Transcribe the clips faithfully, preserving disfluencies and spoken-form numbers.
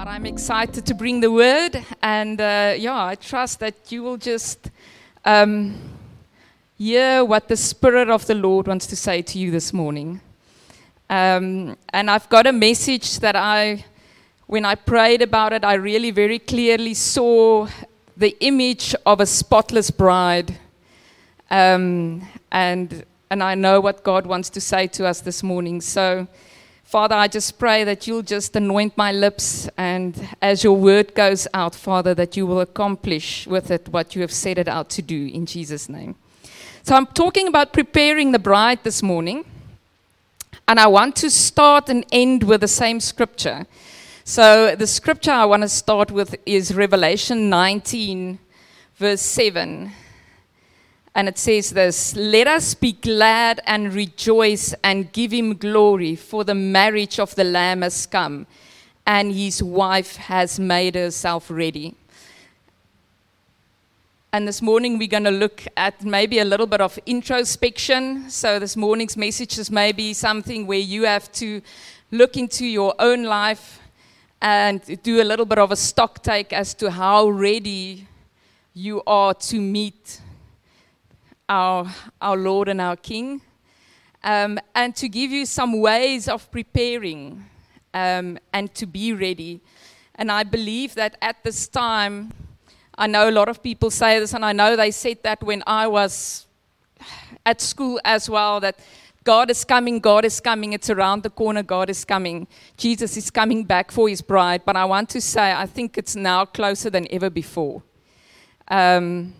I'm excited to bring the word, and uh, yeah, I trust that you will just um, hear what the Spirit of the Lord wants to say to you this morning. Um, and I've got a message that I, when I prayed about it, I really very clearly saw the image of a spotless bride. Um, and and I know what God wants to say to us this morning. So, Father, I just pray that you'll just anoint my lips, and as your word goes out, Father, that you will accomplish with it what you have set it out to do in Jesus' name. So I'm talking about preparing the bride this morning, and I want to start and end with the same scripture. So the scripture I want to start with is Revelation nineteen, verse seven. And it says this: "Let us be glad and rejoice and give him glory, for the marriage of the Lamb has come, and his wife has made herself ready." And this morning we're going to look at maybe a little bit of introspection. So this morning's message is maybe something where you have to look into your own life and do a little bit of a stock take as to how ready you are to meet Our, our Lord and our King, um, and to give you some ways of preparing um, and to be ready. And I believe that at this time, I know a lot of people say this, and I know they said that when I was at school as well, that God is coming, God is coming, it's around the corner, God is coming. Jesus is coming back for his bride. But I want to say, I think it's now closer than ever before. Um,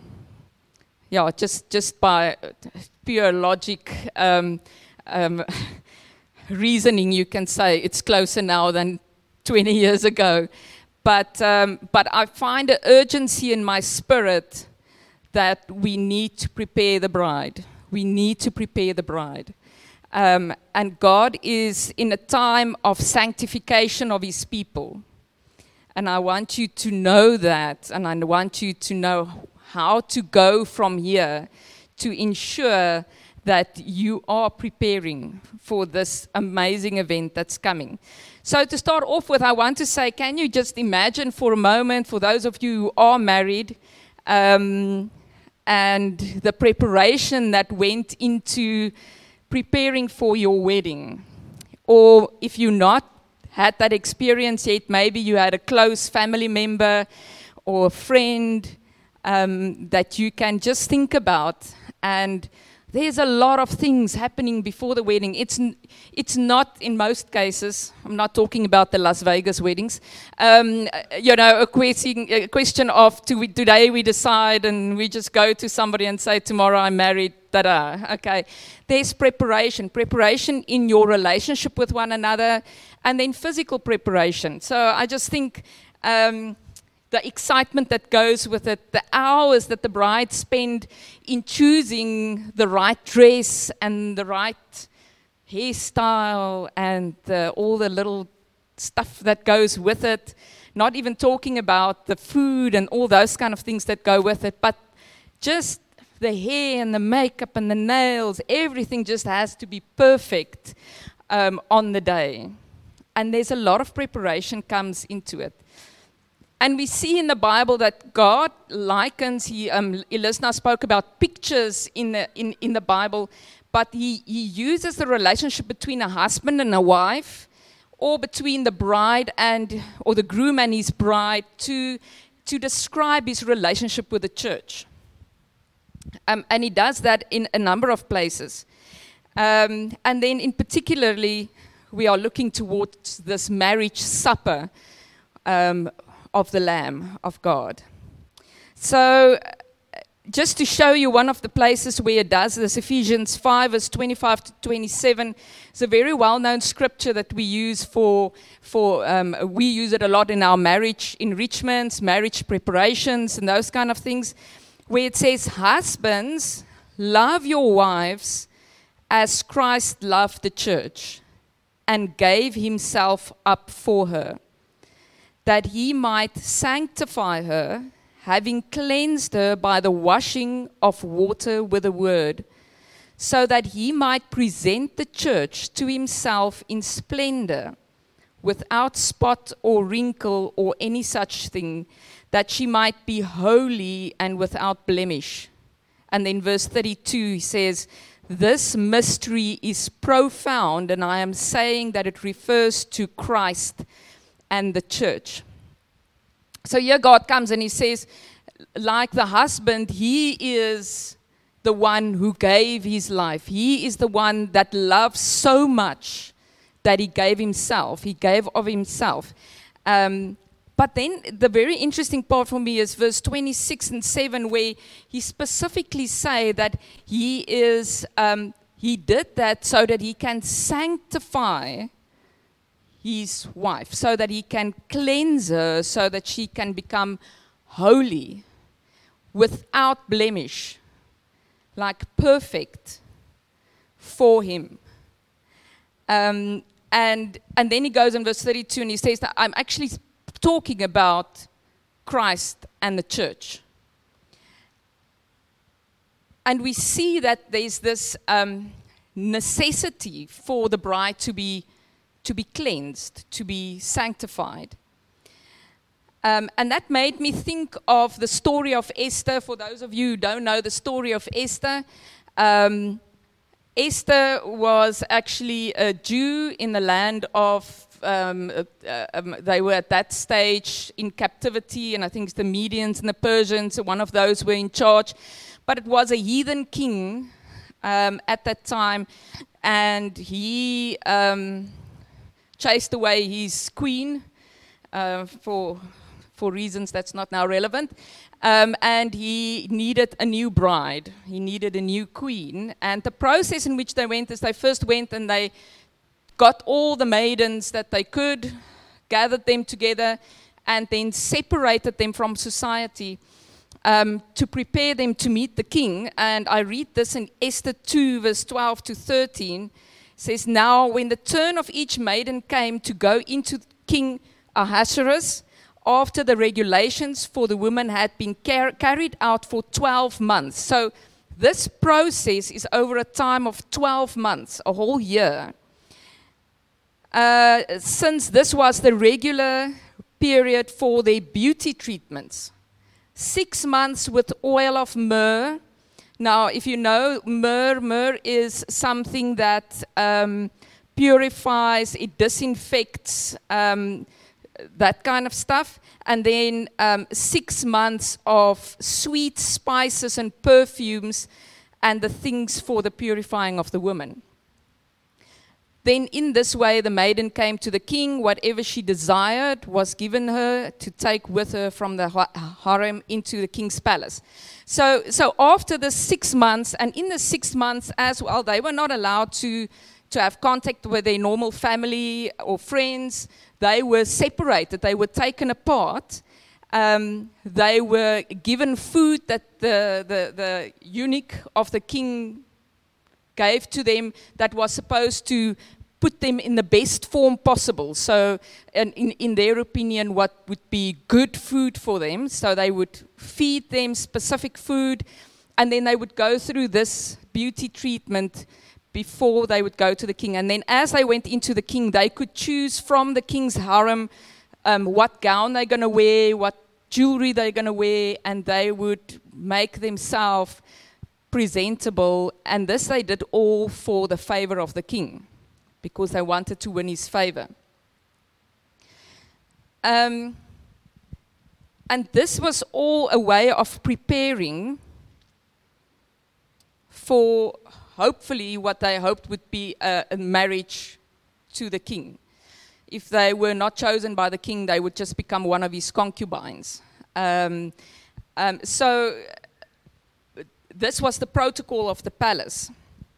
Yeah, just, just by pure logic, um, um, reasoning, you can say it's closer now than twenty years ago. But, um, but I find an urgency in my spirit that we need to prepare the bride. We need to prepare the bride. Um, and God is in a time of sanctification of his people. And I want you to know that, and I want you to know how to go from here to ensure that you are preparing for this amazing event that's coming. So to start off with, I want to say, can you just imagine for a moment, for those of you who are married, um, and the preparation that went into preparing for your wedding? Or if you're not had that experience yet, maybe you had a close family member or a friend Um, that you can just think about, and there's a lot of things happening before the wedding. It's n- it's not, in most cases, I'm not talking about the Las Vegas weddings, um, you know, a question, a question of to we, today we decide and we just go to somebody and say tomorrow I'm married, ta-da, okay. There's preparation, preparation in your relationship with one another, and then physical preparation. So I just think um, the excitement that goes with it, the hours that the bride spend in choosing the right dress and the right hairstyle and uh, all the little stuff that goes with it, not even talking about the food and all those kind of things that go with it, but just the hair and the makeup and the nails, everything just has to be perfect um, on the day. And there's a lot of preparation comes into it. And we see in the Bible that God likens, he, um, Elisna spoke about pictures in the, in, in the Bible, but he, he uses the relationship between a husband and a wife, or between the bride and, or the groom and his bride, to, to describe his relationship with the church. Um, and he does that in a number of places. Um, and then in particularly, we are looking towards this marriage supper, um, of the Lamb of God. So, just to show you one of the places where it does this, Ephesians five, verse twenty-five to twenty-seven, is a very well-known scripture that we use for, for um, we use it a lot in our marriage enrichments, marriage preparations, and those kind of things, where it says, "Husbands, love your wives as Christ loved the church and gave himself up for her, that he might sanctify her, having cleansed her by the washing of water with the word, so that he might present the church to himself in splendor, without spot or wrinkle or any such thing, that she might be holy and without blemish. And then verse thirty-two, he says, this mystery is profound, and I am saying that it refers to Christ and the church. So here God comes and he says, like the husband, he is the one who gave his life. He is the one that loves so much that he gave himself. He gave of himself. Um, But then the very interesting part for me is verse twenty-six and seven, where he specifically say that he is um, he did that so that he can sanctify his wife, so that he can cleanse her, so that she can become holy, without blemish, like perfect for him. Um, and and then he goes in verse thirty-two and he says that I'm actually talking about Christ and the church. And we see that there's this um, necessity for the bride to be, to be cleansed, to be sanctified. Um, and that made me think of the story of Esther. For those of you who don't know the story of Esther, um, Esther was actually a Jew in the land of Um, uh, um, they were at that stage in captivity, and I think it's the Medians and the Persians, one of those were in charge. But it was a heathen king um, at that time, and he um, chased away his queen uh, for, for reasons that's not now relevant. Um, and he needed a new bride. He needed a new queen. And the process in which they went is they first went and they got all the maidens that they could, gathered them together, and then separated them from society um, to prepare them to meet the king. And I read this in Esther two, verse twelve to thirteen. It says, now when the turn of each maiden came to go into King Ahasuerus, after the regulations for the women had been car- carried out for twelve months. So this process is over a time of twelve months, a whole year. Uh, since this was the regular period for their beauty treatments. Six months with oil of myrrh. Now, if you know, myrrh, myrrh is something that um, purifies, it disinfects, um, that kind of stuff. And then um, six months of sweet spices and perfumes and the things for the purifying of the woman. Then in this way the maiden came to the king. Whatever she desired was given her to take with her from the harem into the king's palace. So, so after the six months, and in the six months as well, they were not allowed to, to have contact with their normal family or friends. They were separated. They were taken apart. Um, they were given food that the, the, the eunuch of the king gave to them that was supposed to put them in the best form possible. So in, in, in their opinion, what would be good food for them. So they would feed them specific food, and then they would go through this beauty treatment before they would go to the king. And then as they went into the king, they could choose from the king's harem um, what gown they're going to wear, what jewelry they're going to wear, and they would make themselves presentable. And this they did all for the favor of the king, because they wanted to win his favor. Um, and this was all a way of preparing for hopefully what they hoped would be a, a marriage to the king. If they were not chosen by the king, they would just become one of his concubines. Um, um, so this was the protocol of the palace.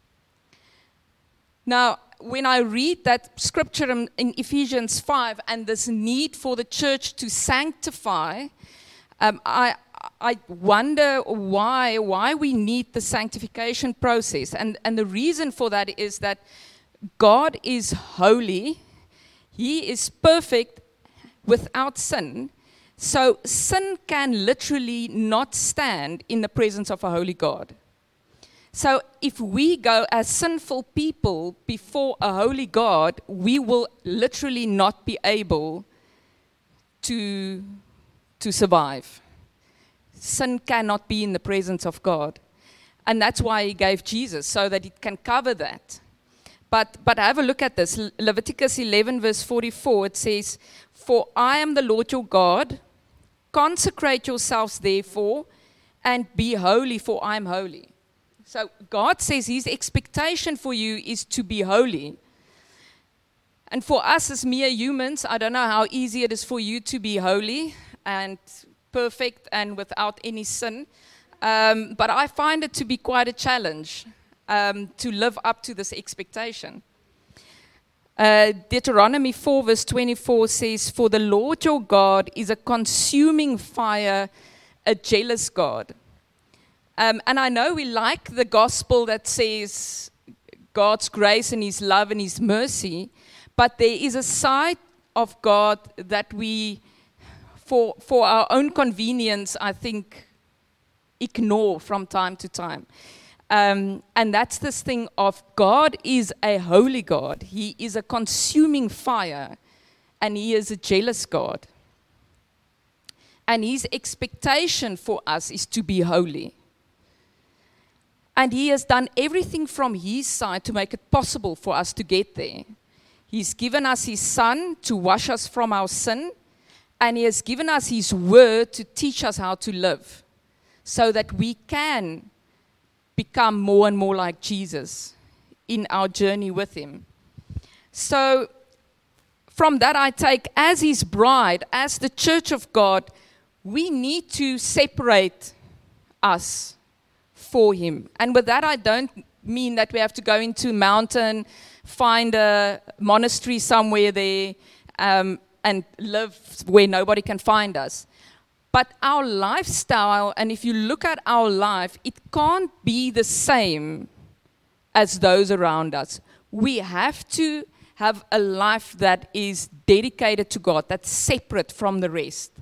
Now, when I read that scripture in, in Ephesians five and this need for the church to sanctify, um, I, I wonder why, why we need the sanctification process. And, and the reason for that is that God is holy. He is perfect without sin. So sin can literally not stand in the presence of a holy God. So if we go as sinful people before a holy God, we will literally not be able to, to survive. Sin cannot be in the presence of God. And that's why he gave Jesus, so that it can cover that. But, but have a look at this. Le- Leviticus eleven verse forty-four, it says, "For I am the Lord your God, consecrate yourselves therefore, and be holy, for I am holy." So God says his expectation for you is to be holy. And for us as mere humans, I don't know how easy it is for you to be holy and perfect and without any sin. Um, but I find it to be quite a challenge um, to live up to this expectation. Uh, Deuteronomy four verse twenty-four says, "For the Lord your God is a consuming fire, a jealous God." Um, and I know we like the gospel that says God's grace and his love and his mercy, but there is a side of God that we, for, for our own convenience, I think, ignore from time to time. Um, and that's this thing of God is a holy God. He is a consuming fire, and he is a jealous God. And his expectation for us is to be holy. And he has done everything from his side to make it possible for us to get there. He's given us his son to wash us from our sin, and he has given us his word to teach us how to live, so that we can become more and more like Jesus in our journey with him. So from that I take, as his bride, as the church of God, we need to separate us for him. And with that I don't mean that we have to go into a mountain, find a monastery somewhere there, um, and live where nobody can find us. But our lifestyle, and if you look at our life, it can't be the same as those around us. We have to have a life that is dedicated to God, that's separate from the rest.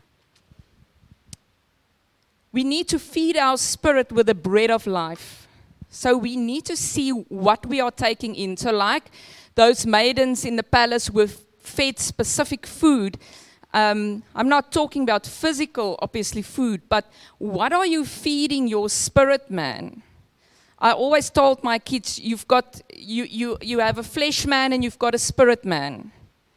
We need to feed our spirit with the bread of life. So we need to see what we are taking in. So like those maidens in the palace were fed specific food, Um, I'm not talking about physical, obviously, food, but what are you feeding your spirit man? I always told my kids, you've got, you, you, you have a flesh man and you've got a spirit man.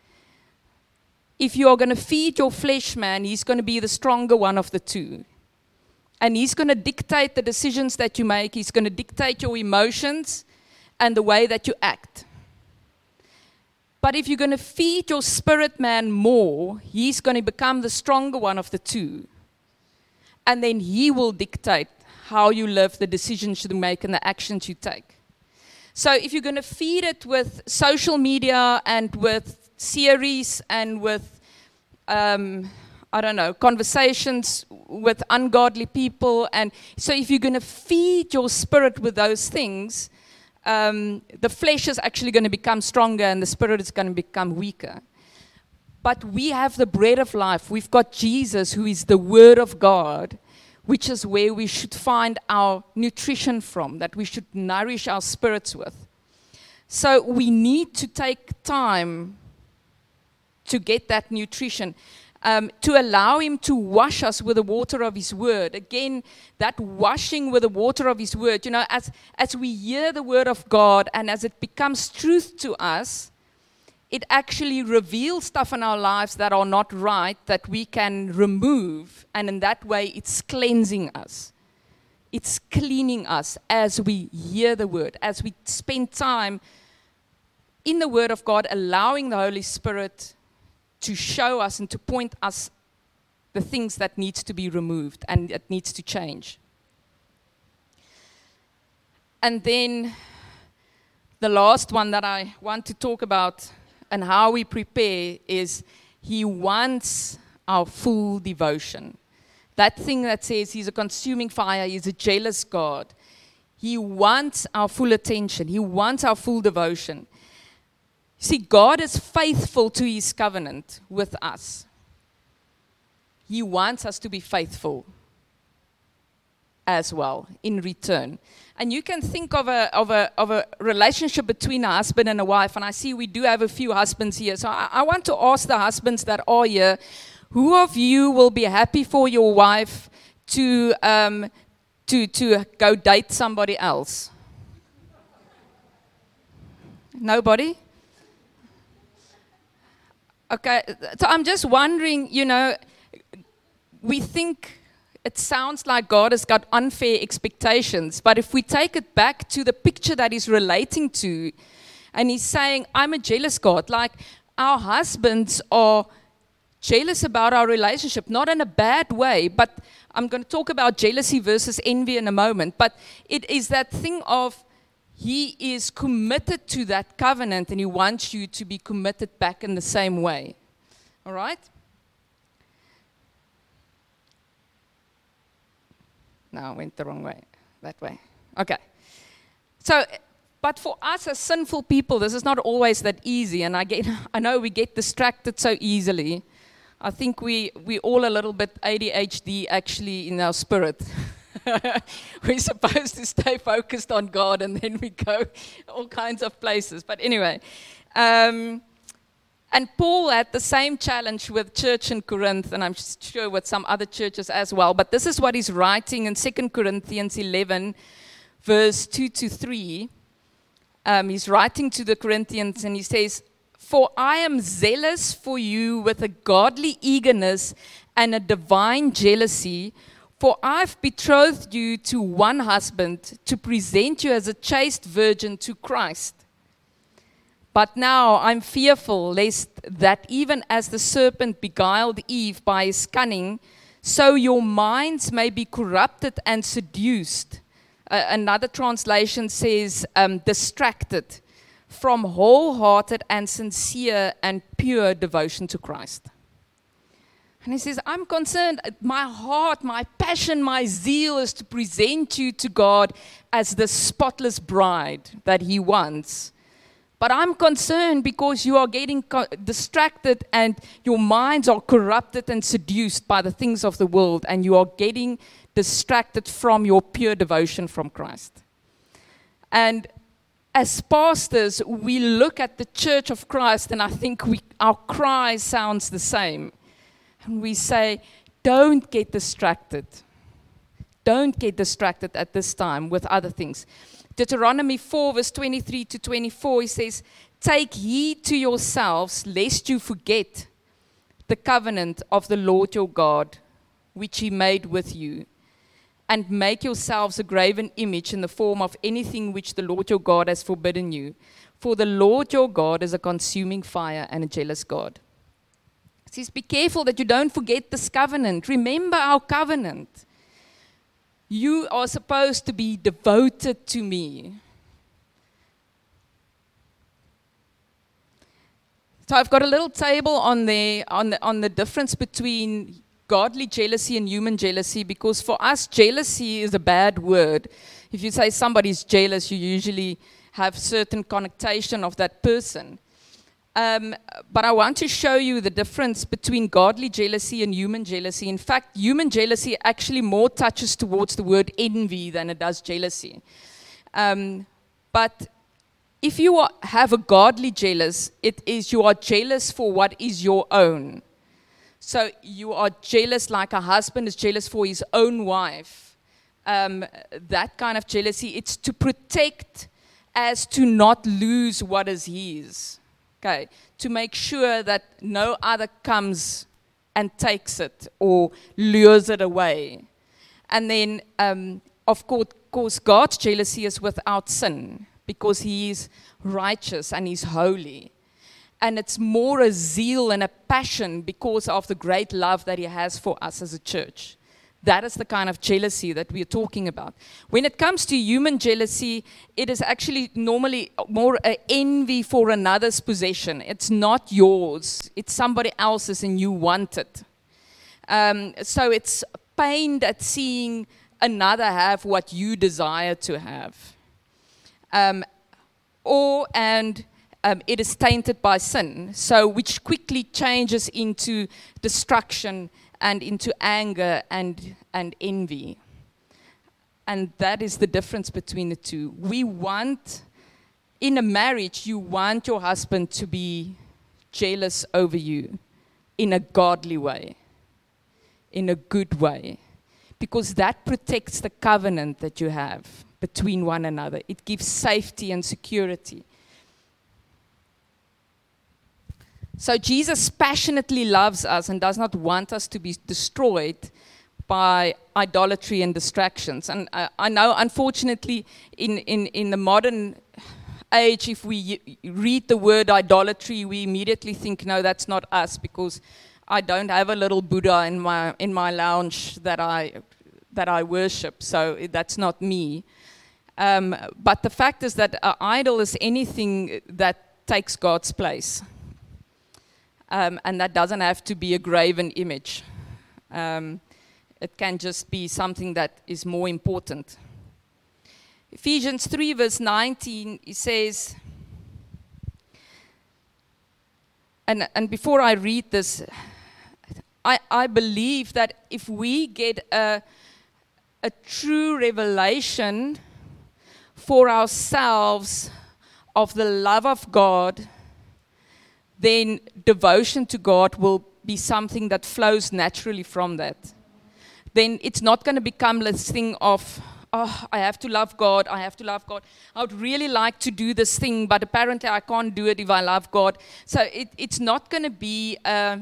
If you are going to feed your flesh man, he's going to be the stronger one of the two. And he's going to dictate the decisions that you make. He's going to dictate your emotions and the way that you act. But if you're going to feed your spirit man more, he's going to become the stronger one of the two. And then he will dictate how you live, the decisions you make, and the actions you take. So if you're going to feed it with social media and with series and with, um, I don't know, conversations with ungodly people, and so if you're going to feed your spirit with those things, Um, the flesh is actually going to become stronger and the spirit is going to become weaker. But we have the bread of life. We've got Jesus, who is the Word of God, which is where we should find our nutrition from, that we should nourish our spirits with. So we need to take time to get that nutrition. Um, to allow him to wash us with the water of his word. Again, that washing with the water of his word, you know, as, as we hear the word of God and as it becomes truth to us, it actually reveals stuff in our lives that are not right, that we can remove, and in that way it's cleansing us. It's cleaning us as we hear the word, as we spend time in the word of God, allowing the Holy Spirit to show us and to point us the things that needs to be removed and that needs to change. And then the last one that I want to talk about and how we prepare is he wants our full devotion. That thing that says he's a consuming fire, he's a jealous God. He wants our full attention. He wants our full devotion. See, God is faithful to his covenant with us. He wants us to be faithful. as well in return. And you can think of a, of a, of a relationship between a husband and a wife, and I see we do have a few husbands here. So I, I want to ask the husbands that are here, who of you will be happy for your wife to, um, to, to go date somebody else? Nobody? Okay, so I'm just wondering, you know, we think it sounds like God has got unfair expectations, but if we take it back to the picture that he's relating to, and he's saying, I'm a jealous God, like our husbands are jealous about our relationship, not in a bad way, but I'm going to talk about jealousy versus envy in a moment, but it is that thing of he is committed to that covenant and he wants you to be committed back in the same way. All right? No, I went the wrong way. That way. Okay. So, but for us as sinful people, this is not always that easy. And I get, I know we get distracted so easily. I think we we all a little bit A D H D actually in our spirit. We're supposed to stay focused on God, and then we go all kinds of places. But anyway, um, and Paul had the same challenge with church in Corinth, and I'm sure with some other churches as well. But this is what he's writing in Second Corinthians eleven, verse two to three. Um, he's writing to the Corinthians, and he says, "For I am zealous for you with a godly eagerness and a divine jealousy. For I've betrothed you to one husband to present you as a chaste virgin to Christ. But now I'm fearful lest that even as the serpent beguiled Eve by his cunning, so your minds may be corrupted and seduced." Uh, another translation says um, distracted from wholehearted and sincere and pure devotion to Christ. And he says, I'm concerned, my heart, my passion, my zeal is to present you to God as the spotless bride that he wants. But I'm concerned because you are getting co- distracted and your minds are corrupted and seduced by the things of the world, and you are getting distracted from your pure devotion from Christ. And as pastors, we look at the church of Christ, and I think we, our cry sounds the same. And we say, don't get distracted. Don't get distracted at this time with other things. Deuteronomy four, verse twenty-three to twenty-four, he says, take heed to yourselves, lest you forget the covenant of the Lord your God, which he made with you, and make yourselves a graven image in the form of anything which the Lord your God has forbidden you. For the Lord your God is a consuming fire and a jealous God. He says, be careful that you don't forget this covenant. Remember our covenant. You are supposed to be devoted to me. So I've got a little table on there on the, on the difference between godly jealousy and human jealousy, because for us, jealousy is a bad word. If you say somebody's jealous, you usually have certain connotation of that person. Um, but I want to show you the difference between godly jealousy and human jealousy. In fact, human jealousy actually more touches towards the word envy than it does jealousy. Um, but if you are, have a godly jealous, it is you are jealous for what is your own. So you are jealous like a husband is jealous for his own wife. Um, that kind of jealousy, it's to protect as to not lose what is his. Okay, to make sure that no other comes and takes it or lures it away. And then, um, of course, God's jealousy is without sin because he is righteous and he's holy. And it's more a zeal and a passion because of the great love that he has for us as a church. That is the kind of jealousy that we are talking about. When it comes to human jealousy, it is actually normally more an envy for another's possession. It's not yours. It's somebody else's and you want it. Um, so it's pained at seeing another have what you desire to have. Um, or, and um, it is tainted by sin, so which quickly changes into destruction and into anger and, and envy. And that is the difference between the two. We want, in a marriage, you want your husband to be jealous over you in a godly way, in a good way, because that protects the covenant that you have between one another. It gives safety and security. So Jesus passionately loves us and does not want us to be destroyed by idolatry and distractions. And uh, I know, unfortunately, in, in, in the modern age, if we read the word idolatry, we immediately think, no, that's not us, because I don't have a little Buddha in my in my lounge that I that I worship, so that's not me. Um, but the fact is that an idol is anything that takes God's place. Um, and that doesn't have to be a graven image. Um, it can just be something that is more important. Ephesians three verse nineteen, it says, and, and before I read this, I, I believe that if we get a, a true revelation for ourselves of the love of God, then devotion to God will be something that flows naturally from that. Then it's not going to become this thing of, oh, I have to love God, I have to love God. I would really like to do this thing, but apparently I can't do it if I love God. So it, it's not going to be a,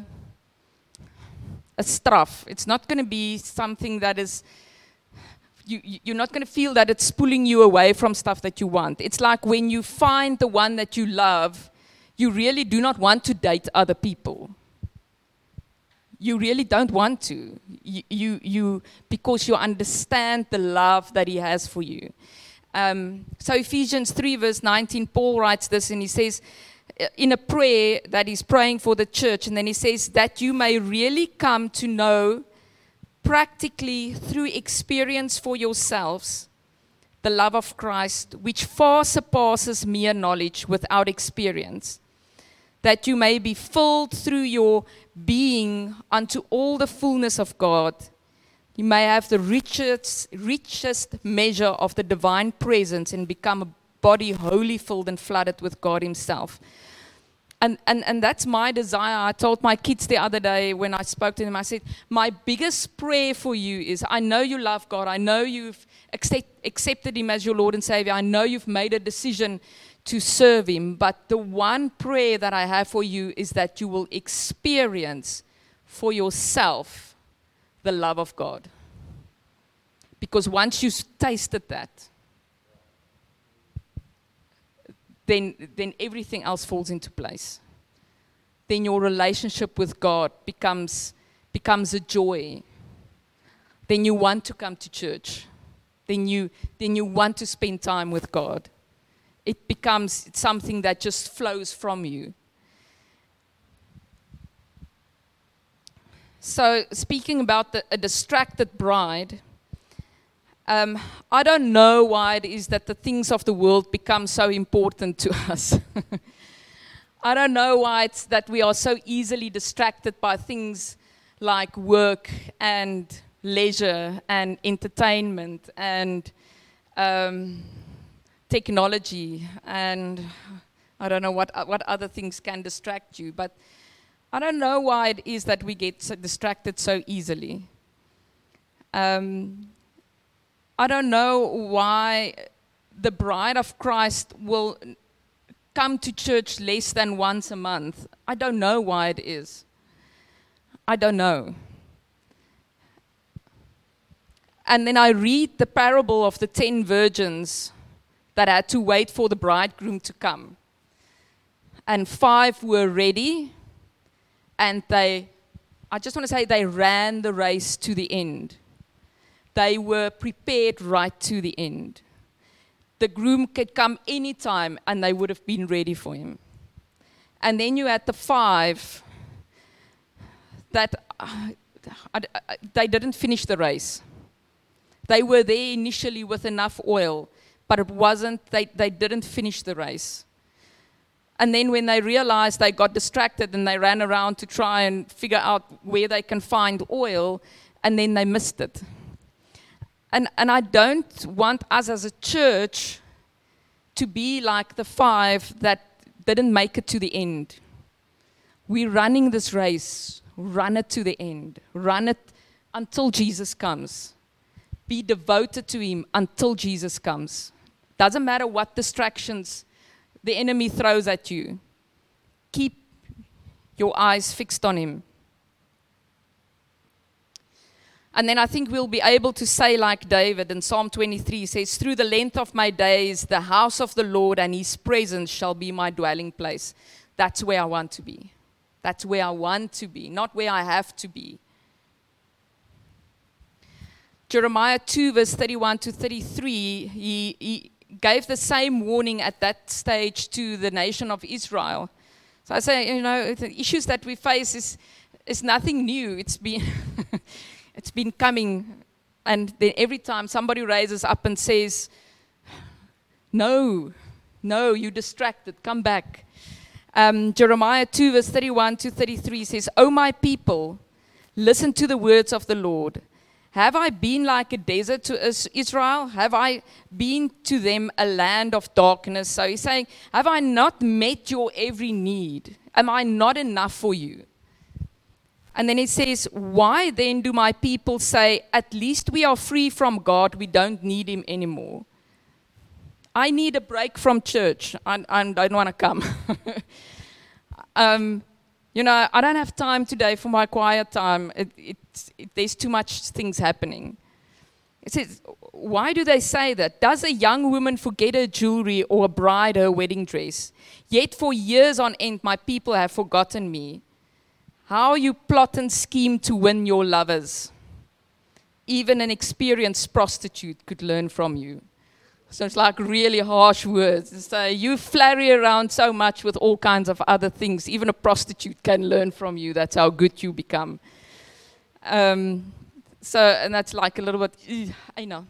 a straf. It's not going to be something that is, you, you're not going to feel that it's pulling you away from stuff that you want. It's like when you find the one that you love, you really do not want to date other people. You really don't want to. You, you, you because you understand the love that he has for you. Um, so Ephesians three verse nineteen, Paul writes this, and he says, in a prayer that he's praying for the church, and then he says, that you may really come to know practically through experience for yourselves the love of Christ, which far surpasses mere knowledge without experience, that you may be filled through your being unto all the fullness of God. You may have the richest, richest measure of the divine presence and become a body wholly filled and flooded with God himself. And, and, and that's my desire. I told my kids the other day when I spoke to them, I said, my biggest prayer for you is, I know you love God. I know you've accept, accepted him as your Lord and Savior. I know you've made a decision to serve him. But the one prayer that I have for you is that you will experience for yourself the love of God. Because once you've tasted that, Then, then everything else falls into place. Then your relationship with God becomes, becomes a joy. Then you want to come to church. Then you, then you want to spend time with God. It becomes something that just flows from you. So speaking about the, a distracted bride, Um, I don't know why it is that the things of the world become so important to us. I don't know why it's that we are so easily distracted by things like work and leisure and entertainment and um, technology, and I don't know what what other things can distract you, but I don't know why it is that we get so distracted so easily. Um, I don't know why the bride of Christ will come to church less than once a month. I don't know why it is. I don't know. And then I read the parable of the ten virgins that had to wait for the bridegroom to come. And five were ready, and they, I just want to say, they ran the race to the end. They were prepared right to the end. The groom could come anytime and they would have been ready for him. And then you had the five that uh, they didn't finish the race. They were there initially with enough oil, but it wasn't, they, they didn't finish the race. And then when they realized, they got distracted and they ran around to try and figure out where they can find oil, and then they missed it. And, and I don't want us as a church to be like the five that didn't make it to the end. We're running this race. Run it to the end. Run it until Jesus comes. Be devoted to Him until Jesus comes. Doesn't matter what distractions the enemy throws at you. Keep your eyes fixed on Him. And then I think we'll be able to say like David in Psalm twenty-three says, through the length of my days, the house of the Lord and His presence shall be my dwelling place. That's where I want to be. That's where I want to be, not where I have to be. Jeremiah two, verse thirty-one to thirty-three, he, he gave the same warning at that stage to the nation of Israel. So I say, you know, the issues that we face is, is nothing new. It's been, it's been coming. And then every time somebody raises up and says, no, no, you're distracted, come back. Um, Jeremiah two, verse thirty-one to thirty-three says, O my people, listen to the words of the Lord. Have I been like a desert to Israel? Have I been to them a land of darkness? So he's saying, have I not met your every need? Am I not enough for you? And then he says, why then do my people say, at least we are free from God, we don't need Him anymore? I need a break from church. I, I don't want to come. um, you know, I don't have time today for my quiet time. It, it, it, there's too much things happening. It says, why do they say that? Does a young woman forget her jewelry or a bride her wedding dress? Yet for years on end, my people have forgotten me. How you plot and scheme to win your lovers. Even an experienced prostitute could learn from you. So it's like really harsh words. So you flurry around so much with all kinds of other things. Even a prostitute can learn from you. That's how good you become. Um, so, and that's like a little bit, I know.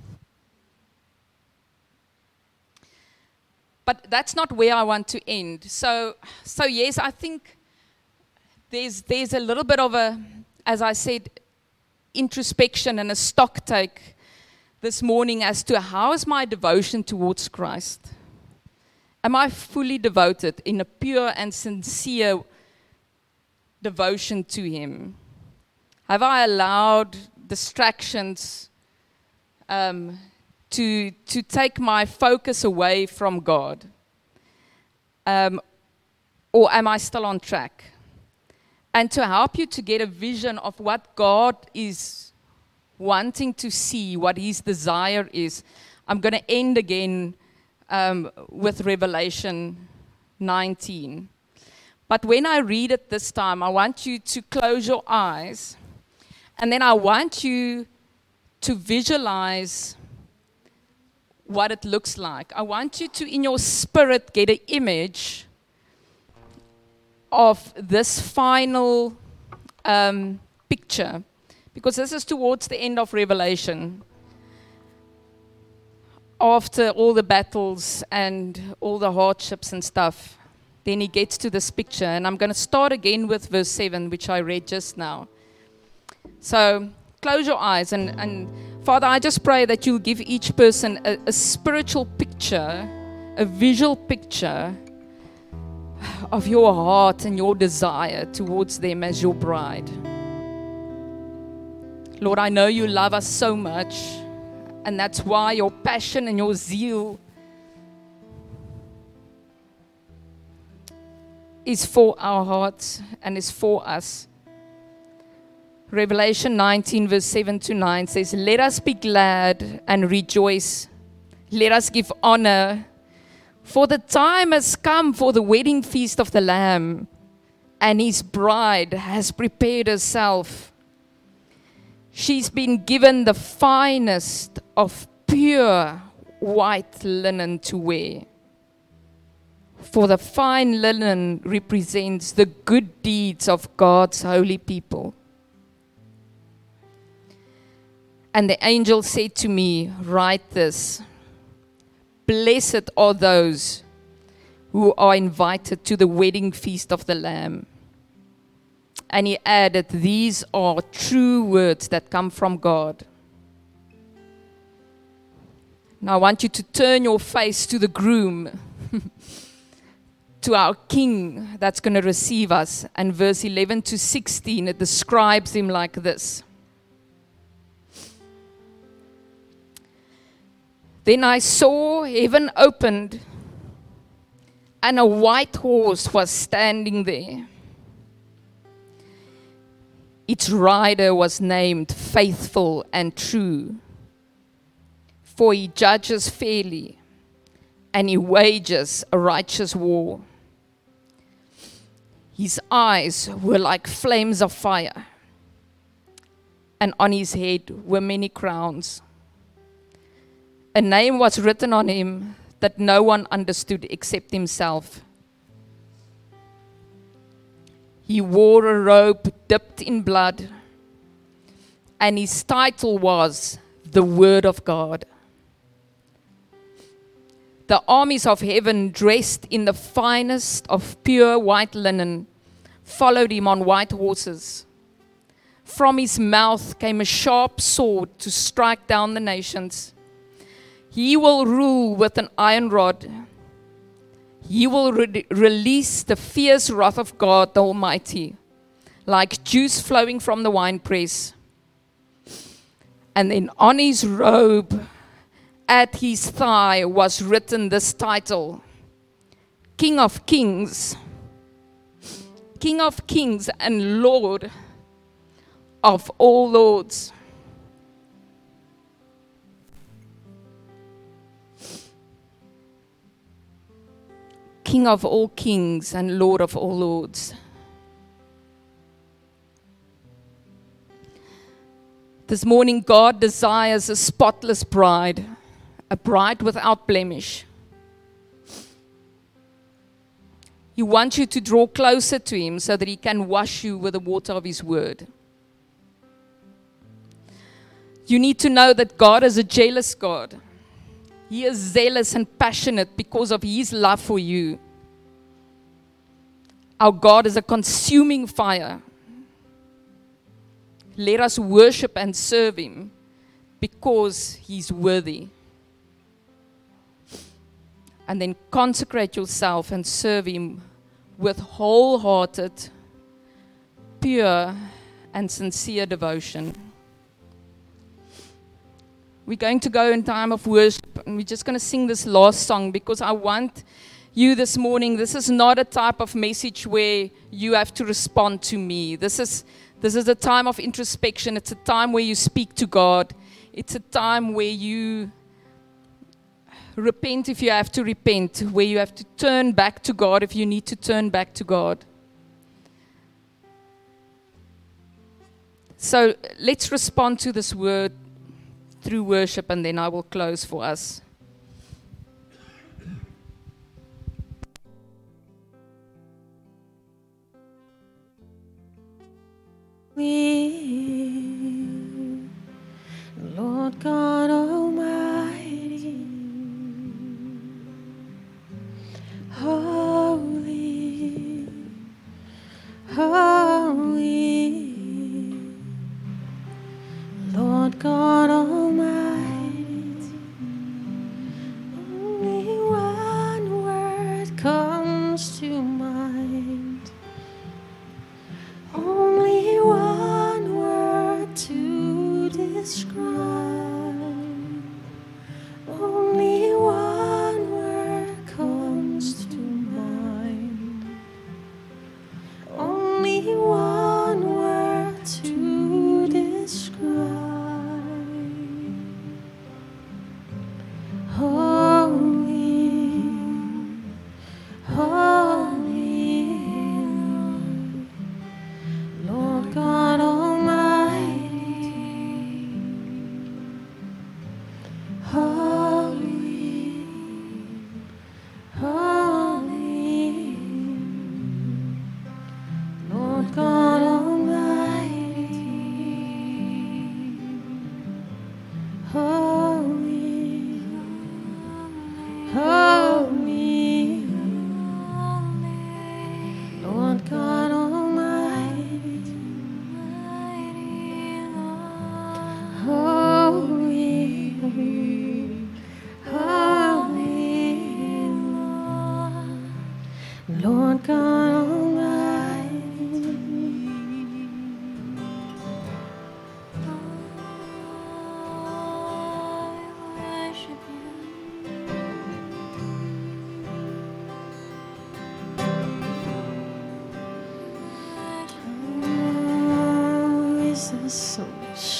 But that's not where I want to end. So, so yes, I think there's there's a little bit of a, as I said, introspection and a stock take this morning as to how is my devotion towards Christ? Am I fully devoted in a pure and sincere devotion to Him? Have I allowed distractions um, to, to take my focus away from God? Um, or am I still on track? And to help you to get a vision of what God is wanting to see, what His desire is, I'm going to end again um, with Revelation nineteen. But when I read it this time, I want you to close your eyes, and then I want you to visualize what it looks like. I want you to, in your spirit, get an image of this final um, picture. Because this is towards the end of Revelation. After all the battles and all the hardships and stuff, then he gets to this picture. And I'm going to start again with verse seven, which I read just now. So close your eyes. And, and Father, I just pray that you'll give each person a, a spiritual picture, a visual picture of your heart and your desire towards them as your bride. Lord, I know you love us so much, and that's why your passion and your zeal is for our hearts and is for us. Revelation nineteen, verse seven to nine says, let us be glad and rejoice. Let us give honor, for the time has come for the wedding feast of the Lamb, and His bride has prepared herself. She's been given the finest of pure white linen to wear. For the fine linen represents the good deeds of God's holy people. And the angel said to me, write this, blessed are those who are invited to the wedding feast of the Lamb. And he added, these are true words that come from God. Now I want you to turn your face to the groom, to our King that's going to receive us. And verse eleven to sixteen, it describes him like this. Then I saw heaven opened, and a white horse was standing there. Its rider was named Faithful and True, for he judges fairly, and he wages a righteous war. His eyes were like flames of fire, and on his head were many crowns. A name was written on him that no one understood except himself. He wore a robe dipped in blood, and his title was the Word of God. The armies of heaven, dressed in the finest of pure white linen, followed him on white horses. From his mouth came a sharp sword to strike down the nations. He will rule with an iron rod. He will re- release the fierce wrath of God the Almighty, like juice flowing from the winepress. And then on his robe, at his thigh, was written this title: King of Kings, King of Kings and Lord of all lords. King of all kings and Lord of all lords. This morning, God desires a spotless bride, a bride without blemish. He wants you to draw closer to Him so that He can wash you with the water of His word. You need to know that God is a jealous God. He is zealous and passionate because of His love for you. Our God is a consuming fire. Let us worship and serve Him because He's worthy. And then consecrate yourself and serve Him with wholehearted, pure, and sincere devotion. We're going to go in time of worship, and we're just going to sing this last song because I want you this morning. This is not a type of message where you have to respond to me. This is this is a time of introspection. It's a time where you speak to God. It's a time where you repent if you have to repent, where you have to turn back to God if you need to turn back to God. So let's respond to this word through worship, and then I will close for us. We, Lord God Almighty, holy, holy, Lord God Almighty. Only one word comes to mind. Only one word to describe. Only one word comes to mind. Only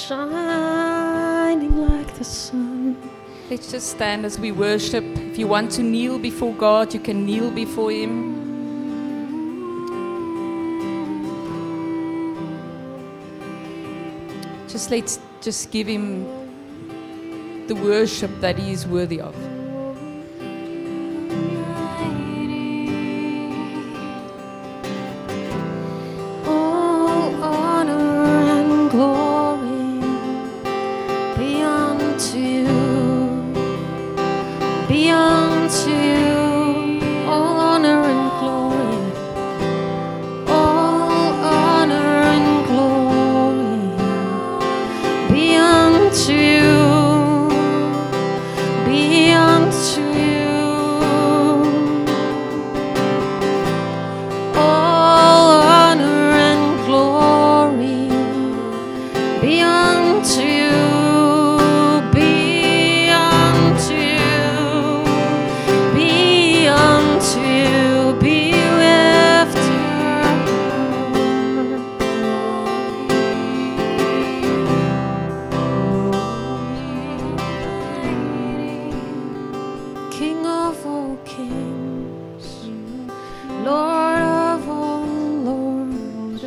shining like the sun. Let's just stand as we worship. If you want to kneel before God, you can kneel before Him. Just let's just give Him the worship that He is worthy of. All honor and glory be unto you, be unto you. All honor and glory, all honor and glory be unto you, be unto you. All honor and glory be unto you, be unto you, be unto you, be lifted up. King of all kings, Lord of all lords,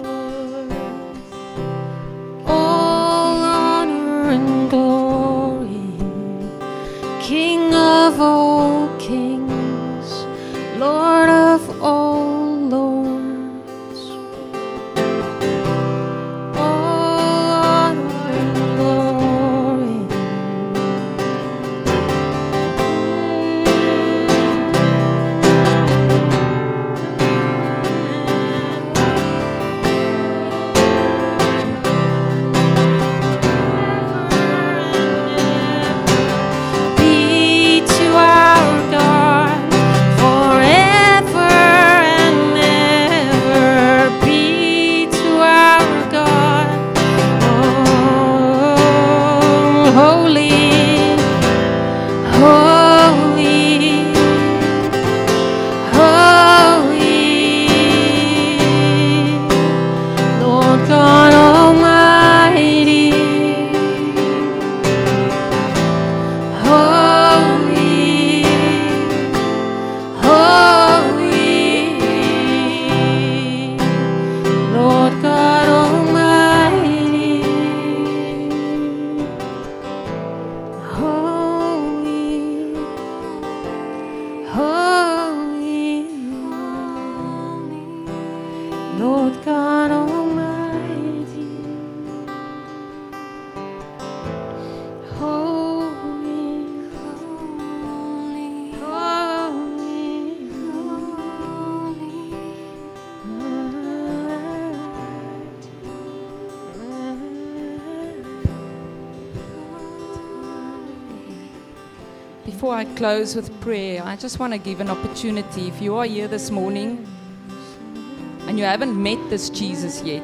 all honor and glory. King of all kings, Lord of all lords, all honor and glory. Be to our God forever and ever. Be to our God. Oh, holy, holy, holy, Lord God Almighty. Holy, holy, Lord God Almighty. Holy, holy, Lord God Almighty. Holy, holy, Before I close with prayer, I just want to give an opportunity. If you are here this morning and you haven't met this Jesus yet,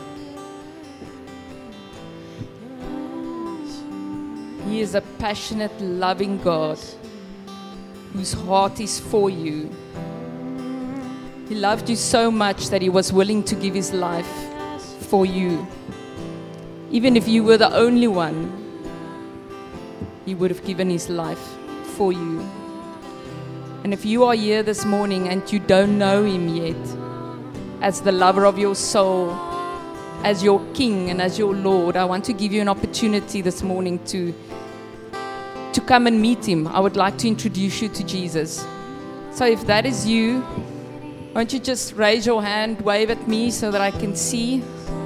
He is a passionate, loving God whose heart is for you. He loved you so much that He was willing to give His life for you. Even if you were the only one, He would have given His life for you. And if you are here this morning and you don't know Him yet as the lover of your soul, as your King and as your Lord, I want to give you an opportunity this morning to to come and meet Him. I would like to introduce you to Jesus. So if that is you, won't you just raise your hand, wave at me so that I can see?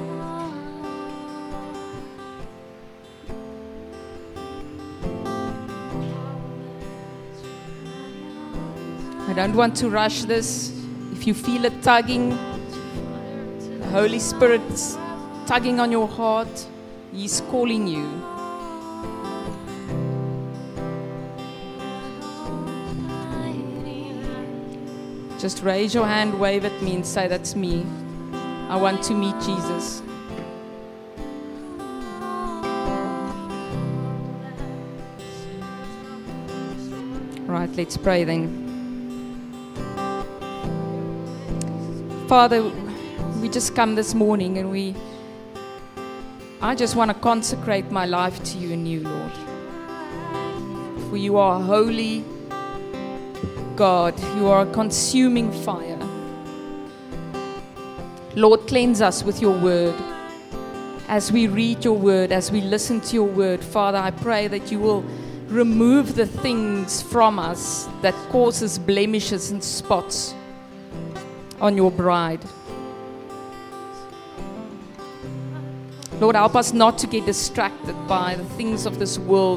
I don't want to rush this. If you feel it tugging, the Holy Spirit's tugging on your heart, He's calling you. Just raise your hand, wave at me and say, that's me. I want to meet Jesus. Right, let's pray then. Father, we just come this morning and we I just want to consecrate my life to you and you, Lord. For you are holy God. You are a consuming fire. Lord, cleanse us with your word. As we read your word, as we listen to your word, Father, I pray that you will remove the things from us that causes blemishes and spots on your bride. Lord, help us not to get distracted by the things of this world.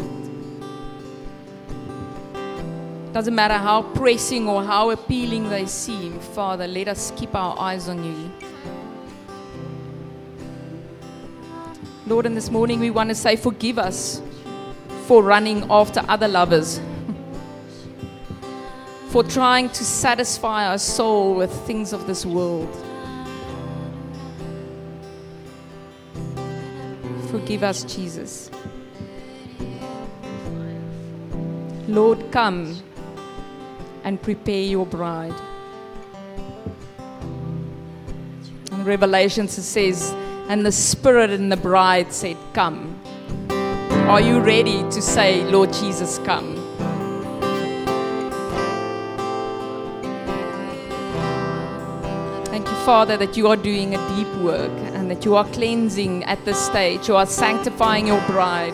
Doesn't matter how pressing or how appealing they seem, Father, let us keep our eyes on you. Lord, and this morning we want to say forgive us for running after other lovers, for trying to satisfy our soul with things of this world. Forgive us, Jesus. Lord, come and prepare your bride. In Revelations it says, and the Spirit and the bride said, come. Are you ready to say, Lord Jesus, come? Thank you, Father, that you are doing a deep work and that you are cleansing at this stage. You are sanctifying your bride.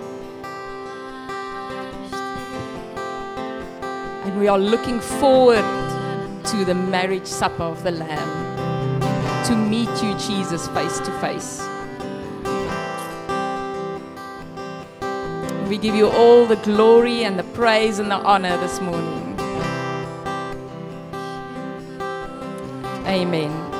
And we are looking forward to the marriage supper of the Lamb, to meet you, Jesus, face to face. We give you all the glory and the praise and the honor this morning. Amen.